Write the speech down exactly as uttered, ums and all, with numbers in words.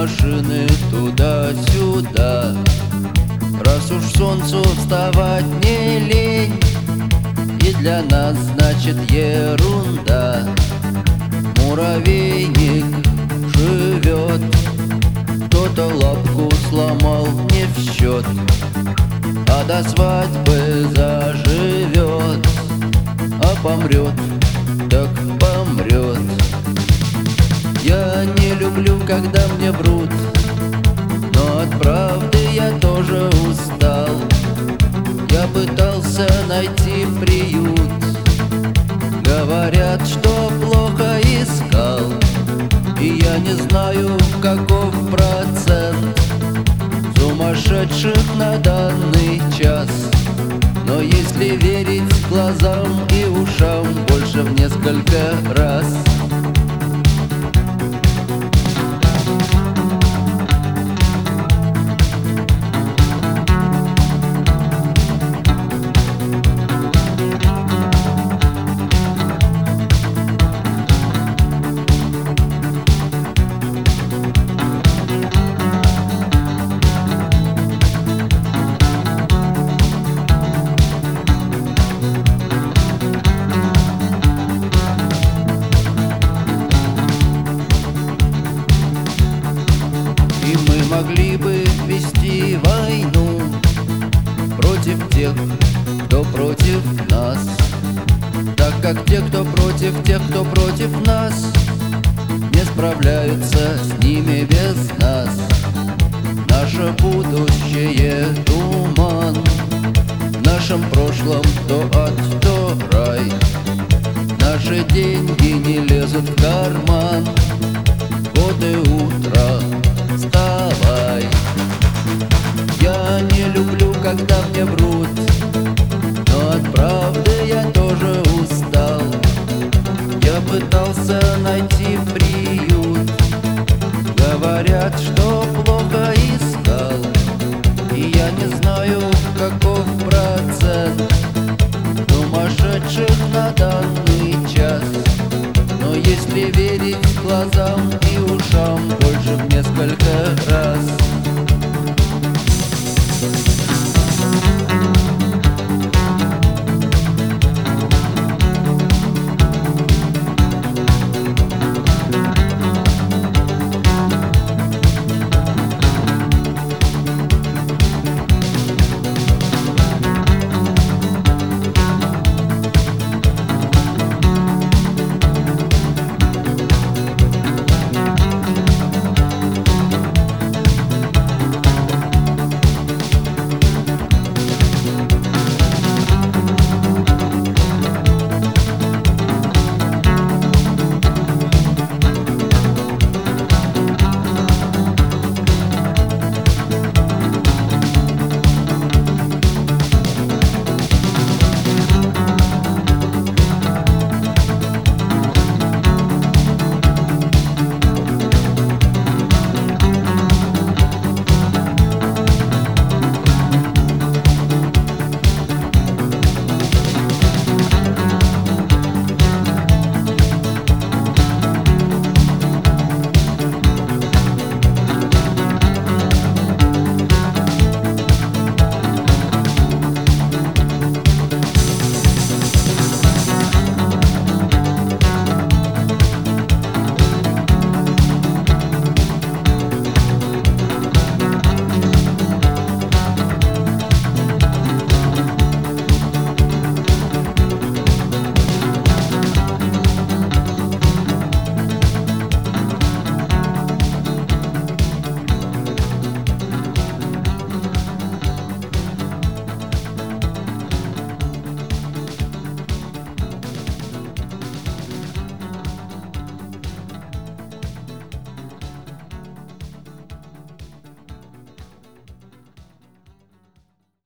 машины туда-сюда. Раз уж солнцу вставать не лень, и для нас значит ерунда. Муравейник живет, кто-то лапку сломал не в счет, а до свадьбы заживет, а помрет, так помрет. Я не люблю, когда мне врут, но от правды я тоже устал. Я пытался найти приют, говорят, что плохо искал, и я не знаю, каков процент сумасшедших на данный час. Но если верить глазам и ушам, больше в несколько раз. И мы могли бы вести войну против тех, кто против нас, так как те, кто против тех, кто против нас, не справляются с ними без нас. Наше будущее — туман, в нашем прошлом то ад, то рай. Наши деньги не лезут в карман, вот и утро, вставай. Я не люблю, когда мне врут, но от правды я тоже устал. Я пытался найти приют, говорят, что плохо искал, и я не знаю, каков процент сумасшедших на данный час. Но если верить глазам и ушам, больше в несколько раз.